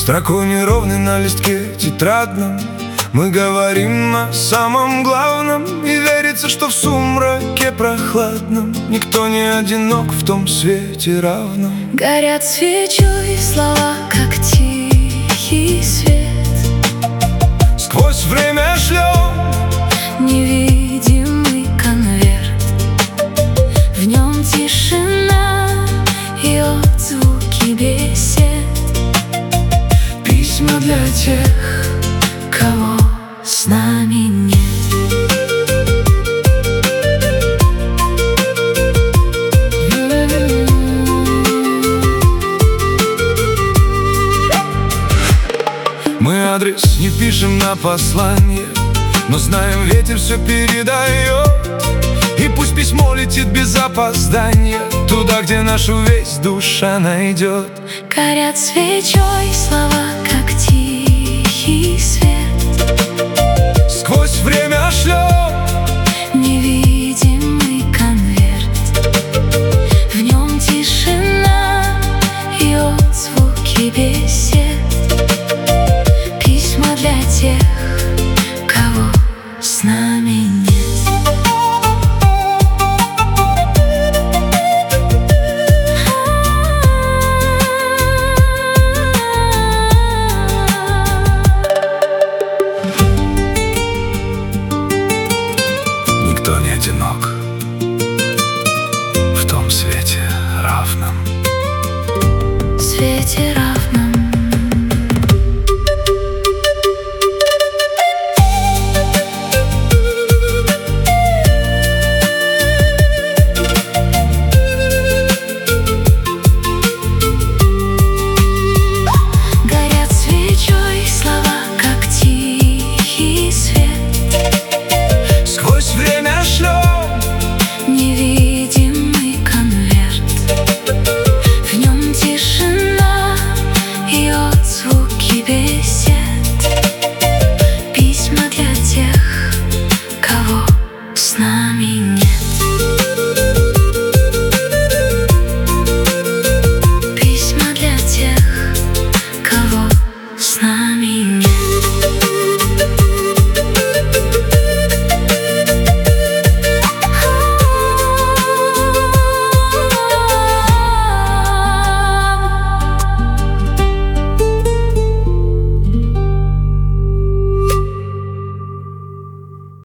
Строкой неровной на листке тетрадном мы говорим о самом главном, и верится, что в сумраке прохладном никто не одинок в том свете равном. Горят свечой слова, как тихий свет. Сквозь время шлем невидимый конверт. В нем тишина и отзвуки бесед. Письма для тех, кого с нами нет. Мы адрес не пишем на послание, но знаем, ветер все передает. И пусть письмо летит без опоздания туда, где нашу весть душа найдет. Горят свечой слова, как тихий свет.